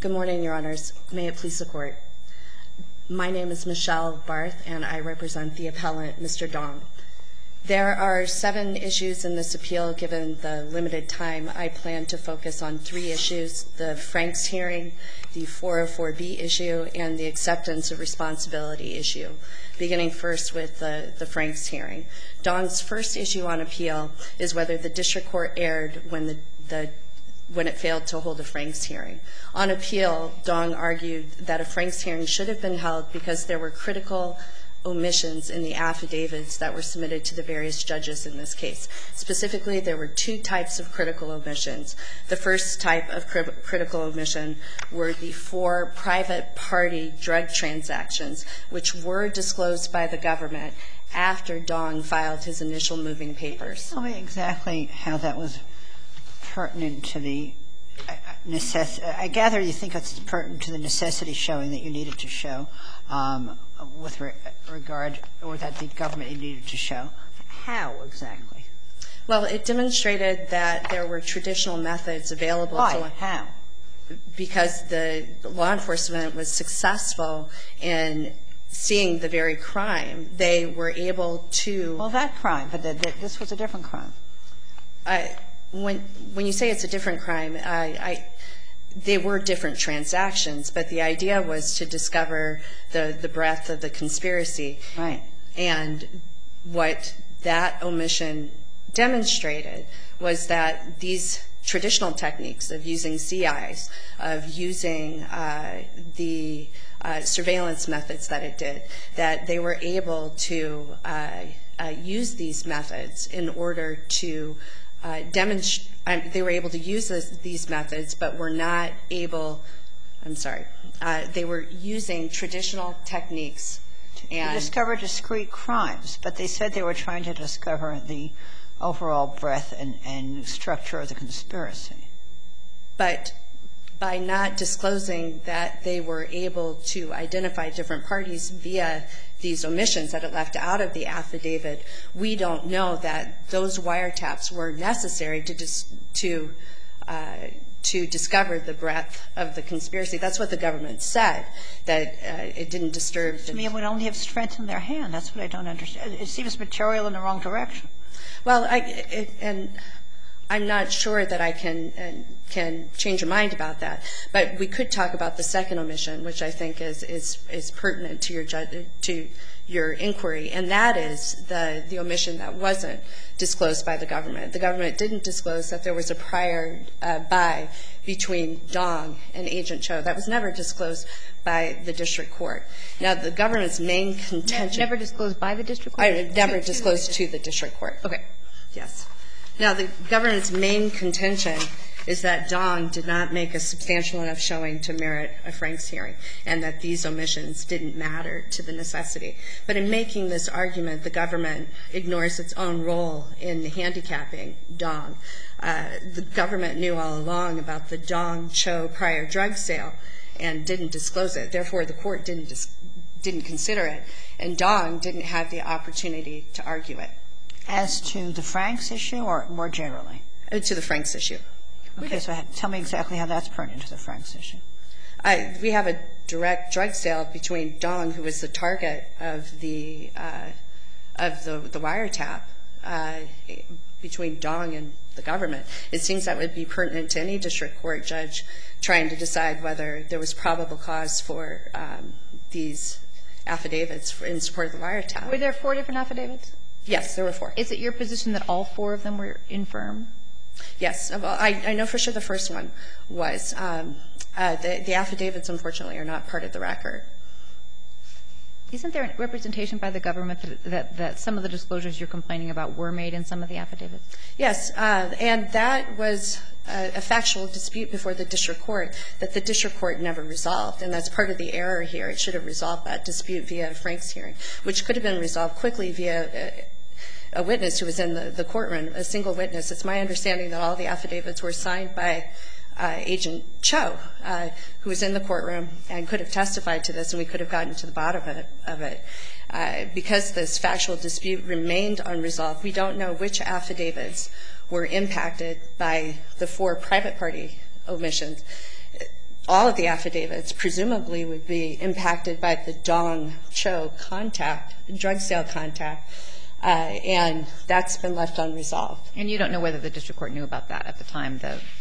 Good morning, Your Honors. May it please the Court. My name is Michelle Barth, and I represent the appellant, Mr. Dong. There are 7 issues in this appeal. Given the limited time, I plan to focus on 3 issues: the Franks hearing, the 404B issue, and the acceptance of responsibility issue. Beginning first with the Franks hearing. Dong's first issue on appeal is whether the district court erred when it failed to hold a Franks hearing. On appeal, Dong argued that a Franks hearing should have been held because there were critical omissions in the affidavits that were submitted to the various judges in this case. Specifically, there were 2 types of critical omissions. The first type of critical omission were the 4 private party drug transactions, which were disclosed by the government after Dong filed his initial moving papers. Tell me exactly how that was pertinent to the necessity. I gather you think it's pertinent to the necessity showing that you needed to show with regard, or that the government needed to show. How exactly? Well, it demonstrated that there were traditional methods available. Why? How? Because the law enforcement was successful in seeing the very crime. They were able to. Well, that crime, but this was a different crime. When you say it's a different crime, they were different transactions, but the idea was to discover the breadth of the conspiracy. Right. And what that omission demonstrated was that these traditional techniques of using CIs, of using the surveillance methods that it did, that they were able to use these methods in order to demonstrate. They were able to use these methods, but were not able. They were using traditional techniques and to discover discrete crimes, but they said they were trying to discover the overall breadth and structure of the conspiracy. But by not disclosing that they were able to identify different parties via these omissions that it left out of the affidavit, we don't know that those wiretaps were necessary to discover the breadth of the conspiracy. That's what the government said, that it didn't disturb. To me, it would only have strengthened their hand. That's what I don't understand. It seems material in the wrong direction. Well, and I'm not sure that I can change your mind about that. But we could talk about the second omission, which I think is pertinent to your inquiry, and that is the omission that wasn't disclosed by the government. The government didn't disclose that there was a prior buy between Dong and Agent Cho. That was never disclosed by the district court. Now, the government's main contention. Never disclosed by the district court? Never disclosed to the district court. Okay. Yes. Now, the government's main contention is that Dong did not make a substantial enough showing to merit a Franks hearing, and that these omissions didn't matter to the necessity. But in making this argument, the government ignores its own role in handicapping Dong. The government knew all along about the Dong-Cho prior drug sale and didn't disclose it. Therefore, the court didn't consider it, and Dong didn't have the opportunity to argue it. As to the Franks issue or more generally? To the Franks issue. Okay, so tell me exactly how that's pertinent to the Franks issue. We have a direct drug sale between Dong, who was the target of the wiretap, between Dong and the government. It seems that would be pertinent to any district court judge trying to decide whether there was probable cause for these affidavits in support of the wiretap. Were there 4 different affidavits? Yes, there were 4. Is it your position that all 4 of them were infirm? Yes. Well, I know for sure the first one was. The affidavits, unfortunately, are not part of the record. Isn't there a representation by the government that some of the disclosures you're complaining about were made in some of the affidavits? Yes. And that was a factual dispute before the district court that the district court never resolved. And that's part of the error here. It should have resolved that dispute via a Franks hearing, which could have been resolved quickly via a witness who was in the courtroom, a single witness. It's my understanding that all the affidavits were signed by Agent Cho, who was in the courtroom and could have testified to this, and we could have gotten to the bottom of it. Because this factual dispute remained unresolved, we don't know which affidavits were impacted by the 4 private party omissions. all of the affidavits presumably would be impacted by the Dong Cho contact, drug sale contact, and that's been left unresolved. And you don't know whether the district court knew about that at the time?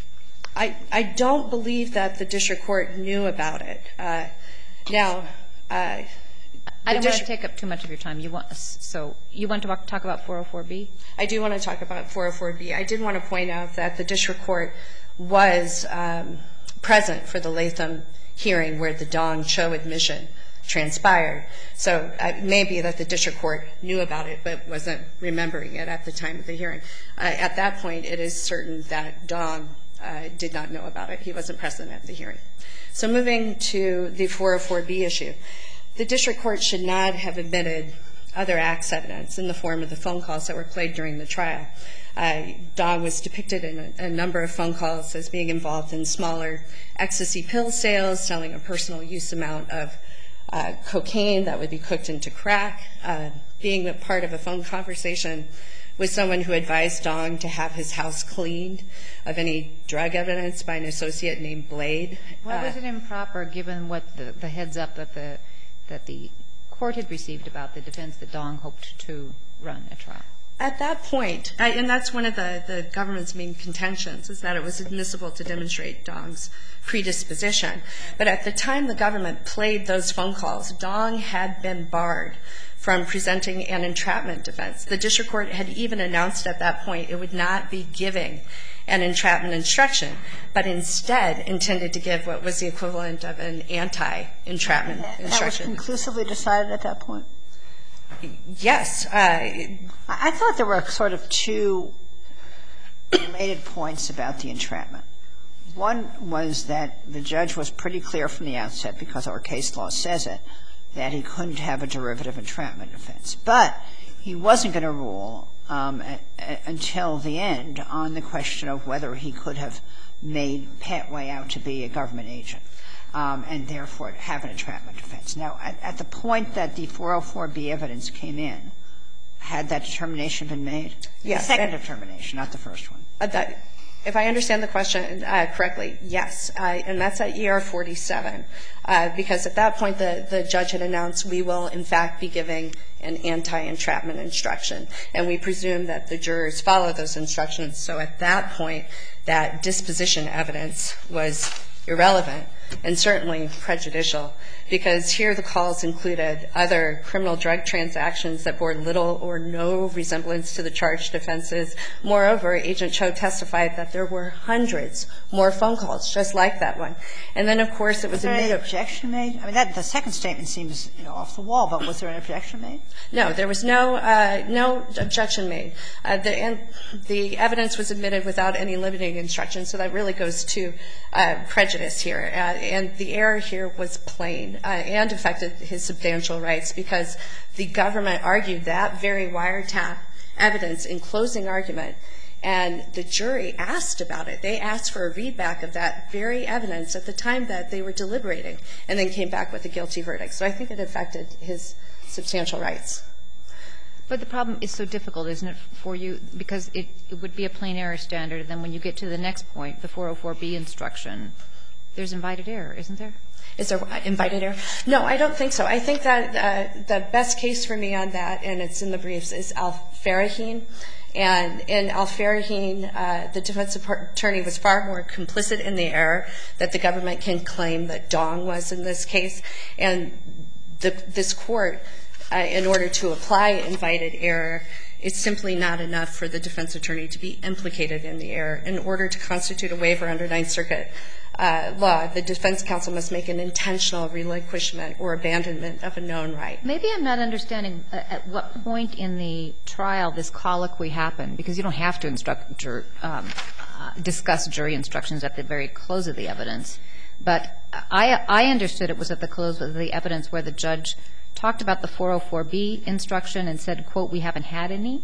I don't believe that the district court knew about it. Now, I don't want to take up too much of your time. You want to talk about 404B? I do want to talk about 404B. I did want to point out that the district court was present for the Latham hearing where the Dong Cho admission transpired. So it may be that the district court knew about it but wasn't remembering it at the time of the hearing. At that point, it is certain that Dong did not know about it. He wasn't present at the hearing. So moving to the 404B issue, the district court should not have admitted other acts evidence in the form of the phone calls that were played during the trial. Dong was depicted in a number of phone calls as being involved in smaller ecstasy pill sales, selling a personal use amount of cocaine that would be cooked into crack, being a part of a phone conversation with someone who advised Dong to have his house cleaned of any drug evidence by an associate named Blade. Why was it improper, given what the heads up that the court had received about the defense that Dong hoped to run a trial? At that point, and that's one of the government's main contentions, is that it was admissible to demonstrate Dong's predisposition. But at the time the government played those phone calls, Dong had been barred from presenting an entrapment defense. The district court had even announced at that point it would not be giving an entrapment instruction, but instead intended to give what was the equivalent of an anti-entrapment instruction. That was conclusively decided at that point? Yes. I thought there were sort of two related points about the entrapment. One was that the judge was pretty clear from the outset, because our case law says it, that he couldn't have a derivative entrapment defense. But he wasn't going to rule until the end on the question of whether he could have made Petway out to be a government agent and therefore have an entrapment defense. Now, at the point that the 404B evidence came in, had that determination been made? Yes. The second determination, not the first one. If I understand the question correctly, yes. And that's at ER 47, because at that point the judge had announced we will, in fact, be giving an anti-entrapment instruction. And we presume that the jurors follow those instructions. So at that point, that disposition evidence was irrelevant and certainly prejudicial, because here the calls included other criminal drug transactions that bore little or no resemblance to the charged offenses. Moreover, Agent Cho testified that there were hundreds more phone calls just like that one. And then, of course, it was admitted. Was there any objection made? I mean, the second statement seems, off the wall, but was there an objection made? No, there was no objection made. The evidence was admitted without any limiting instructions, so that really goes to prejudice here. And the error here was plain and affected his substantial rights, because the government argued that very wiretap evidence in closing argument, and the jury asked about it. They asked for a readback of that very evidence at the time that they were deliberating, and then came back with a guilty verdict. So I think it affected his substantial rights. But the problem is so difficult, isn't it, for you? Because it would be a plain error standard, and then when you get to the next point, the 404B instruction, there's invited error, isn't there? Is there invited error? No, I don't think so. I think that the best case for me on that, and it's in the briefs, is Al-Faraheen. And in Al-Faraheen, the defense attorney was far more complicit in the error that the government can claim that Dong was in this case. And this Court, in order to apply invited error, it's simply not enough for the defense attorney to be implicated in the error. In order to constitute a waiver under Ninth Circuit law, the defense counsel must make an intentional relinquishment or abandonment of a known right. Maybe I'm not understanding at what point in the trial this colloquy happened, because you don't have to discuss jury instructions at the very close of the evidence. But I understood it was at the close of the evidence where the judge talked about the 404B instruction and said, quote, we haven't had any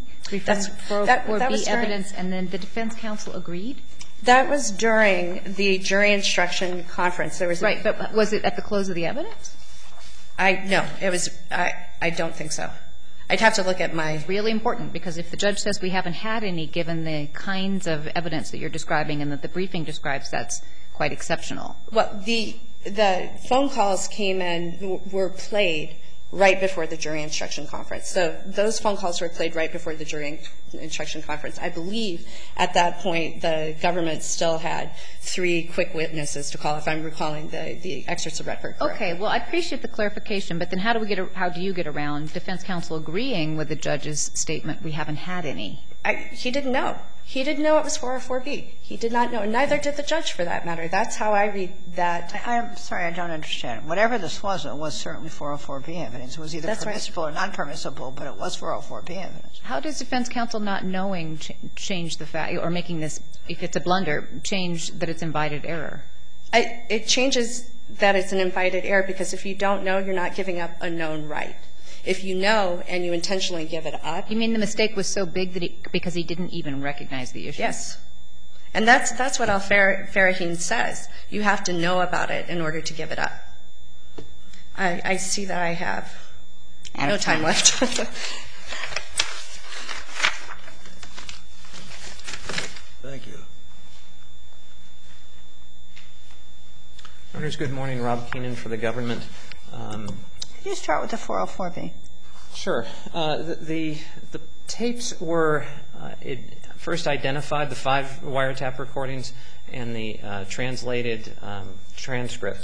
404B evidence, and then the defense counsel agreed? That was during the jury instruction conference. There was Right, but was it at the close of the evidence? No, it was I don't think so. I'd have to look at my It's really important, because if the judge says we haven't had any, given the kinds of evidence that you're describing and that the briefing describes, that's quite exceptional. Well, the phone calls came in, were played right before the jury instruction conference. So those phone calls were played right before the jury instruction conference. I believe at that point the government still had 3 quick witnesses to call, if I'm recalling the excerpts of record correctly. Okay. Well, I appreciate the clarification, but then how do you get around defense counsel agreeing with the judge's statement, we haven't had any? He didn't know. He didn't know it was 404B. He did not know. Neither did the judge, for that matter. That's how I read that. I'm sorry, I don't understand. Whatever this was, it was certainly 404B evidence. It was either permissible or non-permissible, but it was 404B evidence. How does defense counsel not knowing change the fact, or making this, if it's a blunder, change that it's invited error? It changes that it's an invited error because if you don't know, you're not giving up a known right. If you know and you intentionally give it up. You mean the mistake was so big that because he didn't even recognize the issue? Yes. And that's what Al-Faraheen says. You have to know about it in order to give it up. I see that I have no time left. Thank you. Owners, good morning. Rob Keenan for the government. Could you start with the 404B? Sure. The tapes were first identified, the 5 wiretap recordings and the translated transcript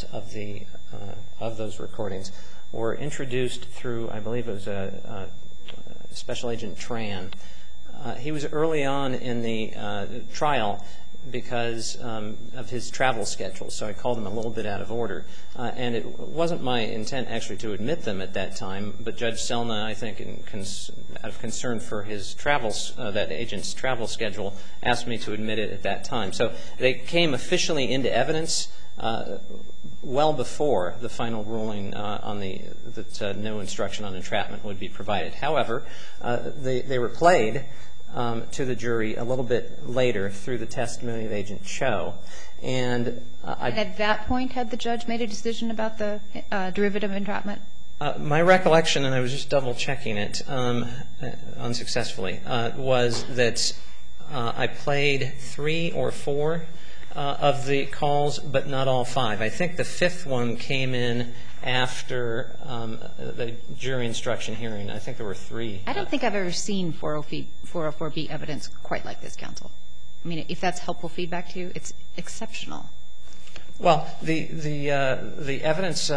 of those recordings were introduced through, I believe it was Special Agent Tran. He was early on in the trial because of his travel schedule, so I called him a little bit out of order. And it wasn't my intent actually to admit them at that time, but Judge Selna, I think, out of concern for his travels, that agent's travel schedule, asked me to admit it at that time. So they came officially into evidence well before the final ruling on that no instruction on entrapment would be provided. However, they were played to the jury a little bit later through the testimony of Agent Cho. And at that point, had the judge made a decision about the derivative entrapment? My recollection, and I was just double-checking it unsuccessfully, was that I played 3 or 4 of the calls, but not all 5. I think the 5th one came in after the jury instruction hearing. I think there were 3. I don't think I've ever seen 404B evidence quite like this, counsel. I mean, if that's helpful feedback to you, it's exceptional. Well, the evidence,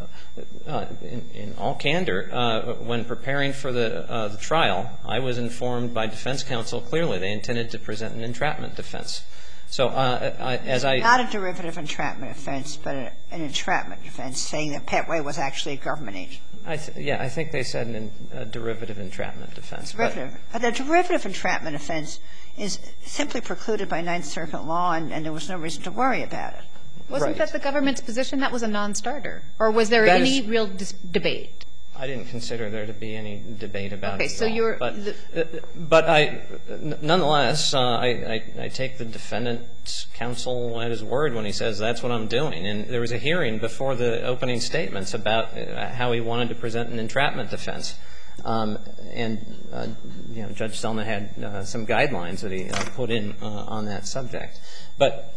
in all candor, when preparing for the trial, I was informed by defense counsel clearly they intended to present an entrapment defense. So as I... Not a derivative entrapment offense, but an entrapment defense, saying that Petway was actually a government agent. Yeah, I think they said a derivative entrapment defense. But a derivative entrapment offense is simply precluded by Ninth Circuit law, and there was no reason to worry about it. Wasn't that the government's position? That was a non-starter. Or was there any real debate? I didn't consider there to be any debate about it at all. So you're... But nonetheless, I take the defendant's counsel at his word when he says that's what I'm doing. And there was a hearing before the opening statements about how he wanted to present an entrapment defense. And, Judge Selma had some guidelines that he put in on that subject. But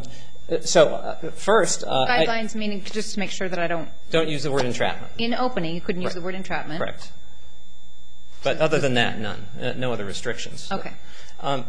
so first... Guidelines meaning, just to make sure that I don't... Don't use the word entrapment. In opening, you couldn't use the word entrapment. Correct. But other than that, none. No other restrictions. Okay. And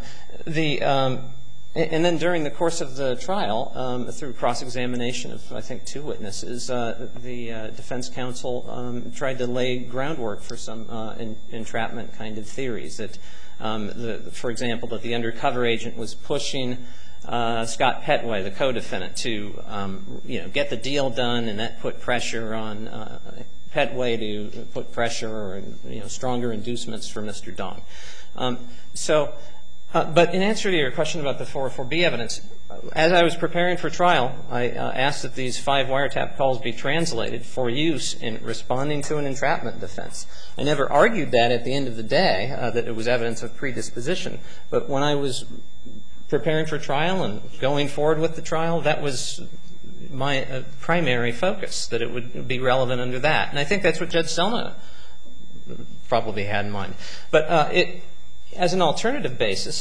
then during the course of the trial, through cross-examination of, I think, 2 witnesses, the defense counsel tried to lay groundwork for some entrapment kind of theories. That, for example, that the undercover agent was pushing Scott Petway, the co-defendant, to get the deal done, and that put pressure on Petway to put pressure or stronger inducements for Mr. Dong. But in answer to your question about the 404B evidence, as I was preparing for trial, I asked that these 5 wiretap calls be translated for use in responding to an entrapment defense. I never argued that at the end of the day, that it was evidence of predisposition. But when I was preparing for trial and going forward with the trial, that was my primary focus, that it would be relevant under that. And I think that's what Judge Selma probably had in mind. But as an alternative basis,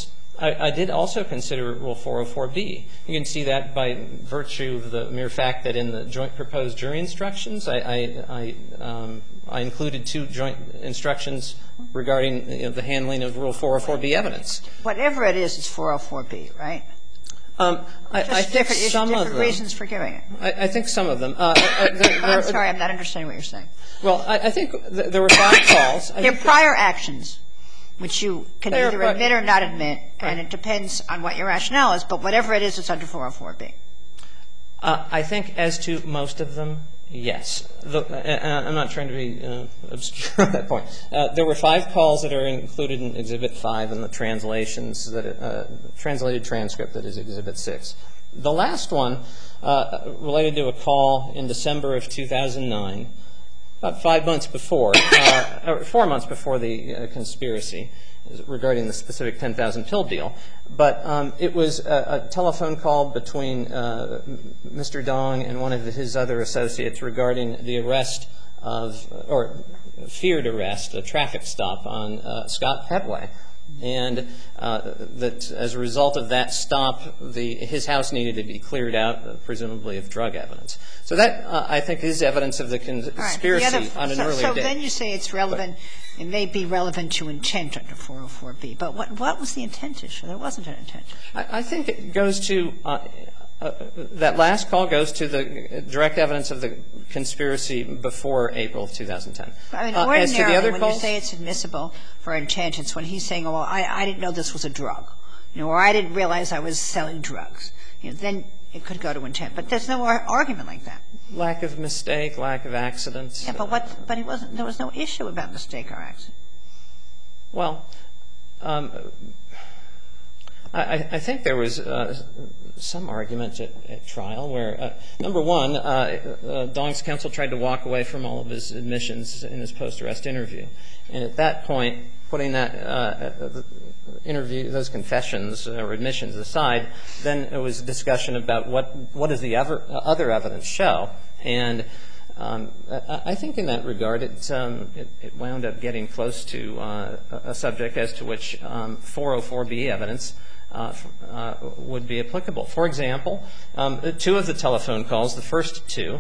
I did also consider Rule 404B. You can see that by virtue of the mere fact that in the joint proposed jury instructions, I included 2 joint instructions regarding the handling of Rule 404B evidence. Whatever it is, it's 404B, right? I think some of them. Different reasons for giving it. I think some of them. I'm sorry, I'm not understanding what you're saying. Well, I think there were 5 calls. There are prior actions, which you can either admit or not admit, and it depends on what your rationale is, but whatever it is, it's under 404B. I think as to most of them, yes. I'm not trying to be obscure at that point. There were 5 calls that are included in Exhibit 5 and the translations, translated transcript that is Exhibit 6. The last one related to a call in December of 2009, about 5 months before, or 4 months before the conspiracy regarding the specific 10,000 pill deal. But it was a telephone call between Mr. Dong and one of his other associates regarding the arrest of, or feared arrest, a traffic stop on Scott Petway. And that as a result of that stop, his house needed to be cleared out, presumably of drug evidence. So that, I think, is evidence of the conspiracy on an earlier date. So then you say it's relevant. It may be relevant to intent under 404B. But what was the intent issue? There wasn't an intent issue. I think it goes to that last call goes to the direct evidence of the conspiracy before April of 2010. I mean, ordinarily, when you say it's admissible for intent, it's when he's saying, oh, well, I didn't know this was a drug, or I didn't realize I was selling drugs. Then it could go to intent. But there's no argument like that. Lack of mistake, lack of accident. Yeah, but he wasn't. There was no issue about mistake or accident. Well, I think there was some argument at trial where, number one, Dong's counsel tried to walk away from all of his admissions in his post-arrest interview. And at that point, putting that interview, those confessions or admissions aside, then it was a discussion about what does the other evidence show. And I think in that regard, it wound up getting close to a subject as to which 404B evidence would be applicable. For example, 2 of the telephone calls, the first 2,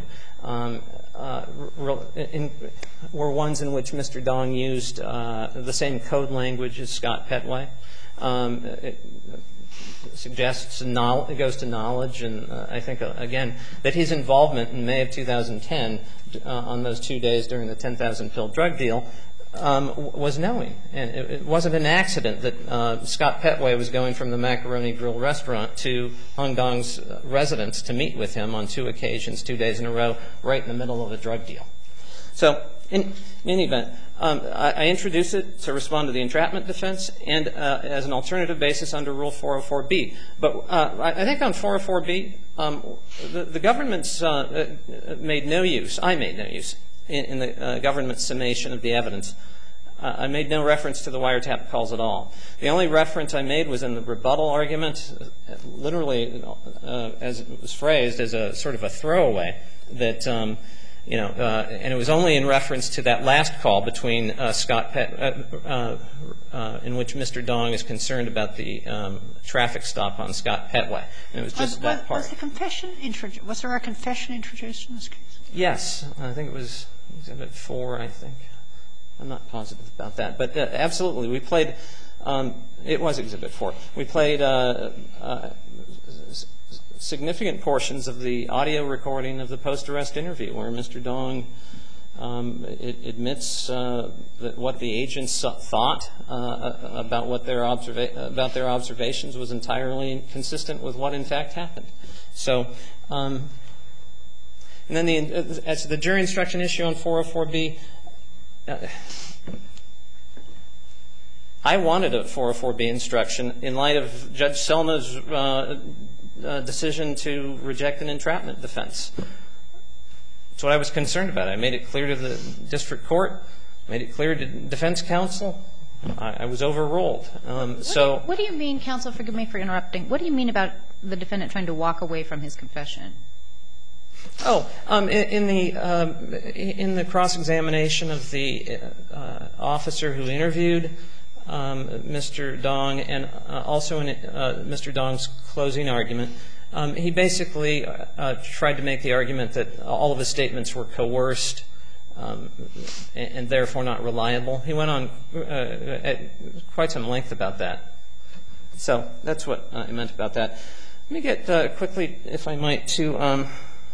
were ones in which Mr. Dong used the same code language as Scott Petway. It suggests it goes to knowledge, and I think, again, that his involvement in May of 2010 on those 2 days during the 10,000 pill drug deal was knowing. And it wasn't an accident that Scott Petway was going from the Macaroni Grill restaurant to Hung Dong's residence to meet with him on 2 occasions, 2 days in a row, right in the middle of a drug deal. So in any event, I introduced it to respond to the entrapment defense and as an alternative basis under Rule 404B. But I think on 404B, the government's made no use, I made no use, in the government's summation of the evidence. I made no reference to the wiretap calls at all. The only reference I made was in the rebuttal argument, literally, as it was phrased, as a sort of a throwaway, that, and it was only in reference to that last call between in which Mr. Dong is concerned about the traffic stop on Scott Petway. And it was just that part. Was there a confession introduced in this case? Yes. I think it was Exhibit 4, I think. I'm not positive about that. But absolutely, we played it was Exhibit 4. We played significant portions of the audio recording of the post-arrest interview where Mr. Dong admits that what the agents thought about their observations was entirely consistent with what in fact happened. So, and then as to the jury instruction issue on 404B, I wanted a 404B instruction in light of Judge Selma's decision to reject an entrapment defense. That's what I was concerned about. I made it clear to the district court, made it clear to defense counsel. I was overruled. What do you mean, counsel, forgive me for interrupting, what do you mean about the defendant trying to walk away from his confession? Oh, in the cross-examination of the officer who interviewed Mr. Dong and also in Mr. Dong's closing argument, he basically tried to make the argument that all of his statements were coerced and therefore not reliable. He went on at quite some length about that. So that's what I meant about that. Let me get quickly, if I might, to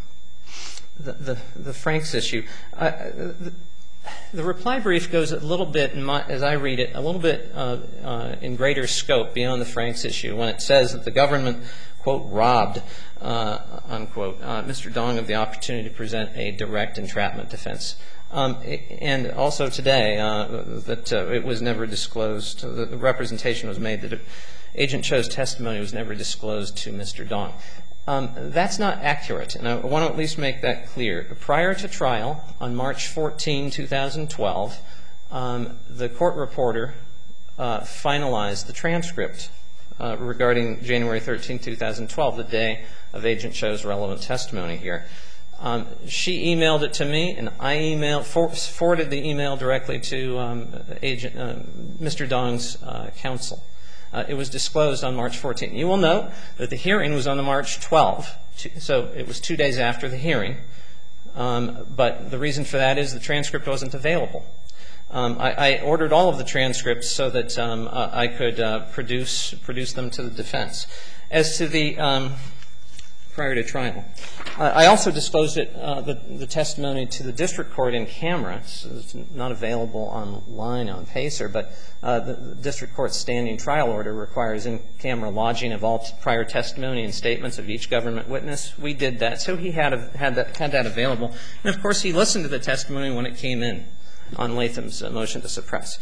the Franks issue. The reply brief goes a little bit, as I read it, a little bit in greater scope beyond the Franks issue when it says that the government, quote, robbed, unquote, Mr. Dong of the opportunity to present a direct entrapment defense. And also today that it was never disclosed, the representation was made that Agent Cho's testimony was never disclosed to Mr. Dong. That's not accurate, and I want to at least make that clear. Prior to trial, on March 14, 2012, the court reporter finalized the transcript regarding January 13, 2012, the day of Agent Cho's relevant testimony here. She emailed it to me, and I forwarded the email directly to Mr. Dong's counsel. It was disclosed on March 14. You will note that the hearing was on March 12, so it was 2 days after the hearing. But the reason for that is the transcript wasn't available. I ordered all of the transcripts so that I could produce them to the defense. As to the prior to trial, I also disclosed it, the testimony to the district court in camera. It's not available online on PACER, but the district court's standing trial order requires in-camera lodging of all prior testimony and statements of each government witness. We did that, so he had that available. And, of course, he listened to the testimony when it came in on Latham's motion to suppress.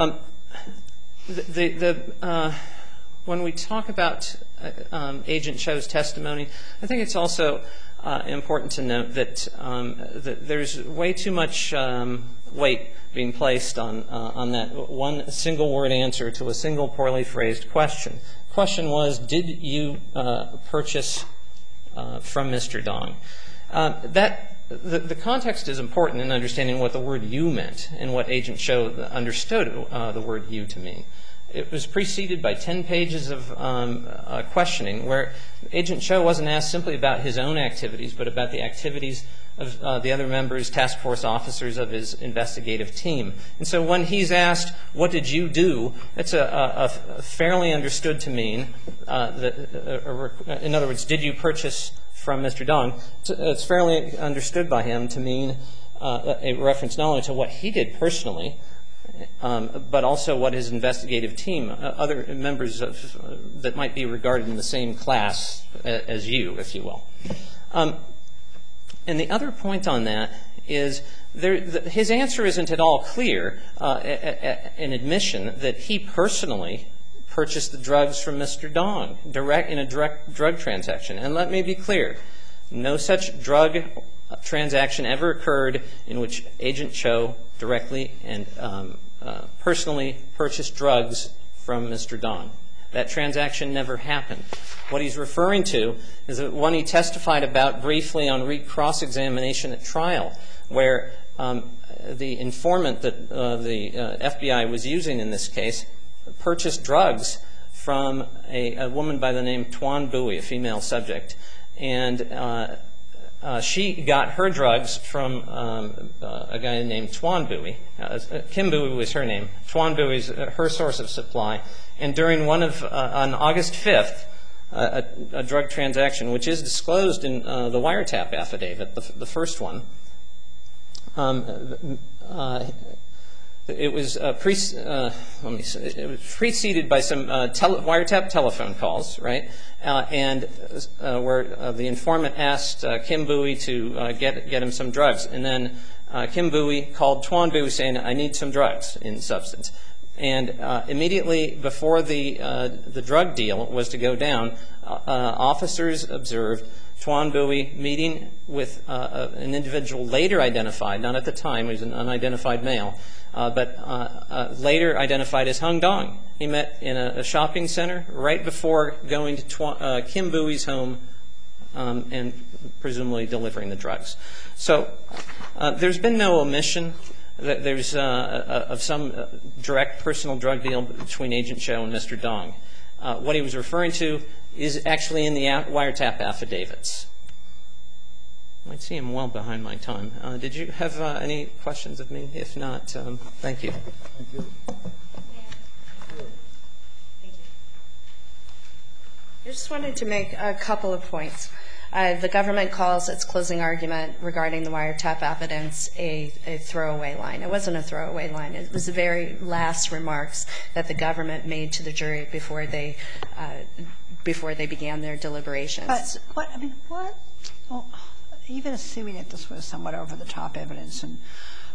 When we talk about Agent Cho's testimony, I think it's also important to note that there's way too much weight being placed on that one single word answer to a single poorly phrased question. The question was, did you purchase from Mr. Dong? The context is important in understanding what the word you meant and what Agent Cho understood the word you to mean. It was preceded by 10 pages of questioning where Agent Cho wasn't asked simply about his own activities, but about the activities of the other members, task force officers of his investigative team. And so when he's asked, what did you do, it's a fairly understood to mean, in other words, did you purchase from Mr. Dong? It's fairly understood by him to mean a reference not only to what he did personally, but also what his investigative team, other members that might be regarded in the same class as you, if you will. And the other point on that is his answer isn't at all clear, an admission that he personally purchased the drugs from Mr. Dong in a direct drug transaction. And let me be clear, no such drug transaction ever occurred in which Agent Cho directly and personally purchased drugs from Mr. Dong. That transaction never happened. What he's referring to is that one he testified about briefly on cross-examination at trial, where the informant that the FBI was using in this case purchased drugs from a woman by the name Tuan Bui, a female subject. And she got her drugs from a guy named Tuan Bui. Kim Bui was her name. Tuan Bui is her source of supply. And during on August 5th, a drug transaction, which is disclosed in the wiretap affidavit, the first one, it was preceded by some wiretap telephone calls, right? And where the informant asked Kim Bui to get him some drugs. And then Kim Bui called Tuan Bui saying, I need some drugs in substance. And immediately before the drug deal was to go down, officers observed Tuan Bui meeting with an individual later identified, not at the time, he was an unidentified male, but later identified as Hung Dong. He met in a shopping center right before going to Kim Bui's home and presumably delivering the drugs. So there's been no omission. there's of some direct personal drug deal between Agent Cho and Mr. Dong. What he was referring to is actually in the wiretap affidavits. I see I'm well behind my time. Did you have any questions of me? If not, thank you. Thank you. I just wanted to make a couple of points. The government calls its closing argument regarding the wiretap evidence a throwaway line. It wasn't a throwaway line. It was the very last remarks that the government made to the jury before they began their deliberations. But what? Well, even assuming that this was somewhat over-the-top evidence, and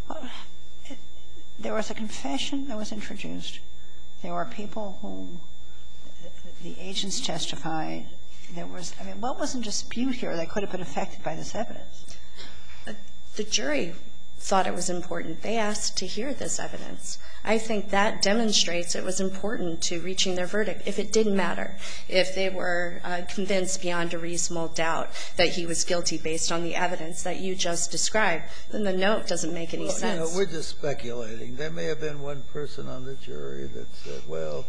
there was a confession that was introduced. There were people who the agents testified. There was, what was in dispute here that could have been affected by this evidence? The jury thought it was important. They asked to hear this evidence. I think that demonstrates it was important to reaching their verdict. If it didn't matter, if they were convinced beyond a reasonable doubt that he was guilty based on the evidence that you just described, then the note doesn't make any sense. We're just speculating. There may have been one person on the jury that said, well,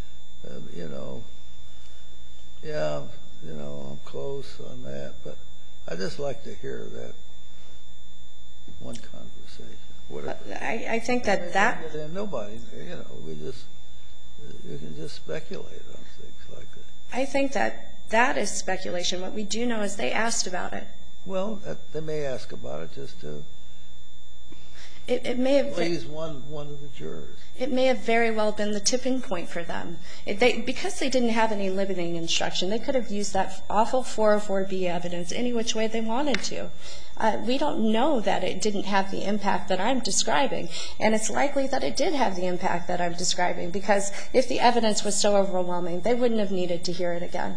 I'm close on that, but I'd just like to hear that one conversation. I think that nobody, you can just speculate on things like that. I think that is speculation. What we do know is they asked about it. Well, they may ask about it just to please one of the jurors. It may have very well been the tipping point for them. Because they didn't have any limiting instruction, they could have used that awful 404B evidence any which way they wanted to. We don't know that it didn't have the impact that I'm describing, and it's likely that it did have the impact that I'm describing, because if the evidence was so overwhelming, they wouldn't have needed to hear it again.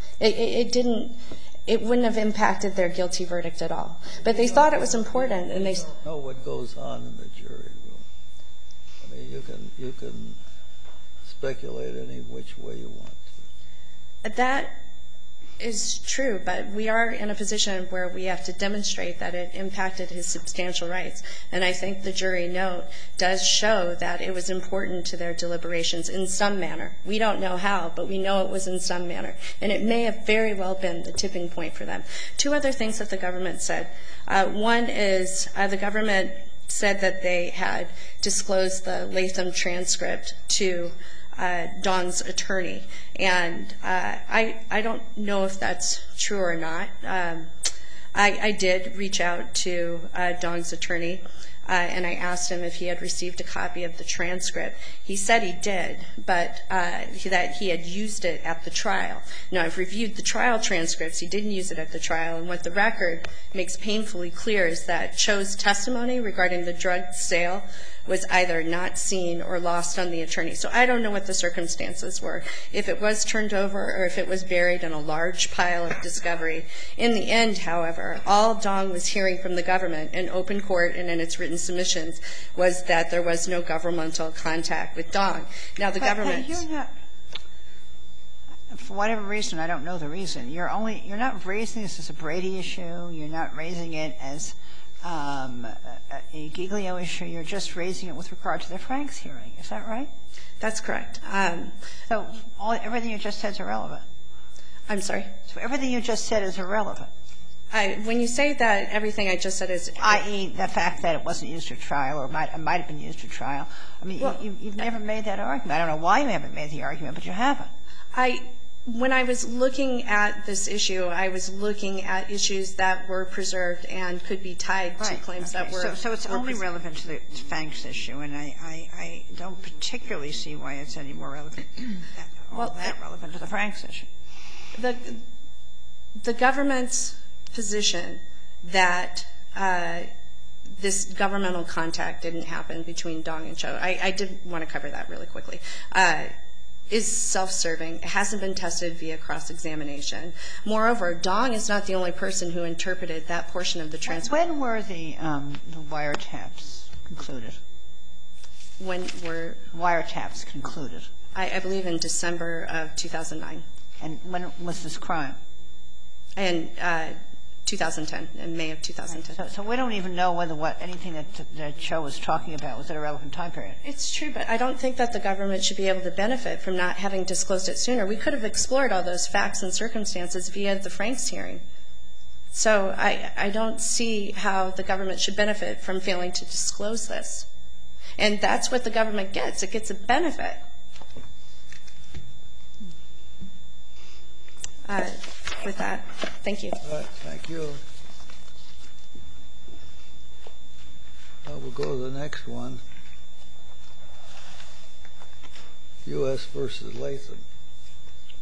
It wouldn't have impacted their guilty verdict at all. But they thought it was important, and they don't know what goes on in the jury room. You can speculate any which way you want to. That is true, but we are in a position where we have to demonstrate that it impacted his substantial rights. And I think the jury note does show that it was important to their deliberations in some manner. We don't know how, but we know it was in some manner. And it may have very well been the tipping point for them. Two other things that the government said. One is the government said that they had disclosed the Latham transcript to Dong's attorney. And I don't know if that's true or not. I did reach out to Dong's attorney, and I asked him if he had received a copy of the transcript. He said he did, but that he had used it at the trial. Now, I've reviewed the trial transcripts. He didn't use it at the trial. And what the record makes painfully clear is that Cho's testimony regarding the drug sale was either not seen or lost on the attorney. So I don't know what the circumstances were, if it was turned over or if it was buried in a large pile of discovery. In the end, however, all Dong was hearing from the government in open court and in its written submissions was that there was no governmental contact with Dong. Now, the government... But you're not, for whatever reason, I don't know the reason, you're not raising this as a Brady issue. You're not raising it as a Giglio issue. You're just raising it with regard to the Franks hearing. Is that right? That's correct. So everything you just said is irrelevant. I'm sorry? So everything you just said is irrelevant. When you say that everything I just said is... I.e., the fact that it wasn't used at trial or it might have been used at trial. I mean, you've never made that argument. I don't know why you haven't made the argument, but you haven't. When I was looking at this issue, I was looking at issues that were preserved and could be tied to claims that were... So it's only relevant to the Franks issue, and I don't particularly see why it's any more relevant or that relevant to the Franks issue. The government's position that this governmental contact didn't happen between Dong and Cho, I did want to cover that really quickly, is self-serving. It hasn't been tested via cross-examination. Moreover, Dong is not the only person who interpreted that portion of the transcript. When were the wiretaps concluded? When were... Wiretaps concluded. I believe in December of 2009. And when was this crime? And 2010, in May of 2010. So we don't even know whether anything that Cho was talking about was at a relevant time period. It's true, but I don't think that the government should be able to benefit from not having disclosed it sooner. We could have explored all those facts and circumstances via the Franks hearing. So I don't see how the government should benefit from failing to disclose this. And that's what the government gets. It gets a benefit. With that, thank you. All right, thank you. We'll go to the next one. U.S. versus Latham.